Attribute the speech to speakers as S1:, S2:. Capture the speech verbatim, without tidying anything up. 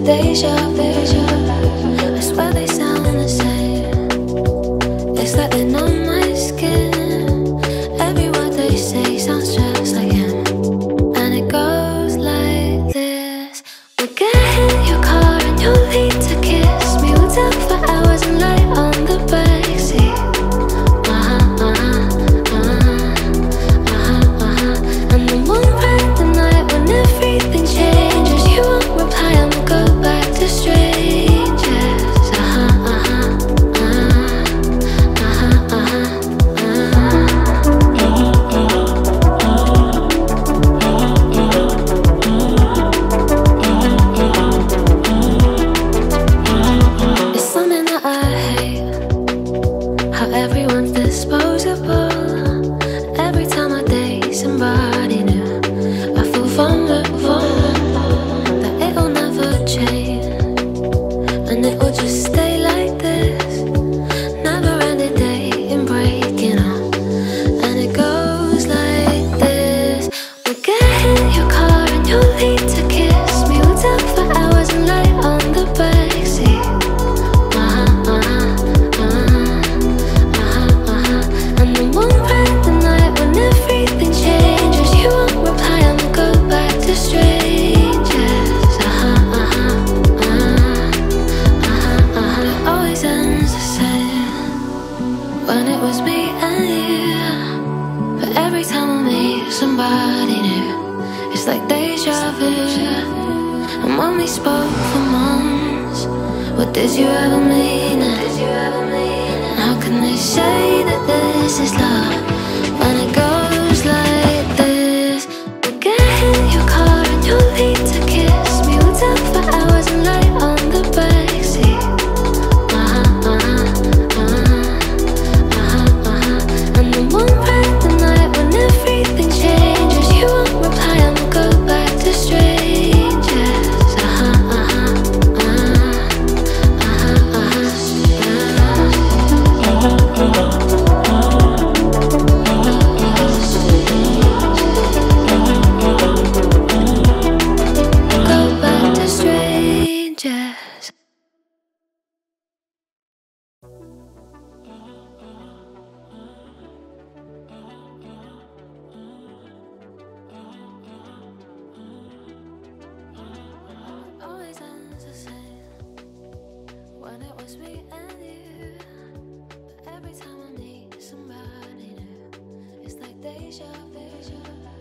S1: deja vu. I swear they sound the same. It's like they know my skin. Every word they say sounds just like him. And it goes like this. We'll get in your car and you'll need to kiss me. We'll talk for hours and lie on the backseat. Uh-huh, uh-huh, uh-huh, uh-huh, uh-huh. And then we'll ride the night when everything changes. You won't reply and we'll go back to strangers. Uh-huh, uh-huh, uh-huh, uh-huh, uh-huh. It's something that I hate, how everyone's disposable. Every time I date somebody new, I feel vulnerable, that it'll never change, and it will just stay like this. Never ending dating, breaking up, and it goes like this. We'll get in your car and you'll need to kiss me. We'll talk for hours and lie on the backseat. Uh-huh, uh-huh, uh-huh, uh-huh, uh-huh. And then we'll ride the night when everything changes. You won't reply and we'll go back to strangers. Uh-huh, uh-huh, uh-huh, uh-huh, uh-huh. It always ends the same when it was me and you. But every time I meet somebody new, it's like deja vu. And when we spoke for months, what did you ever mean it? And how can they say that this is love when it goes like this? We'll get in your car and you'll need to kiss me. We'll talk for hours and lie on the backseat. Uh-huh, uh-huh, uh-huh, uh-huh, uh-huh. And then we'll ride the night when everything changes. You won't reply and we'll go back to strangers. Uh-huh, uh-huh, uh-huh, uh-huh, uh-huh. Go back to strangers. Always ends the same when it was me and you. But every time I meet somebody new, it's like deja vu.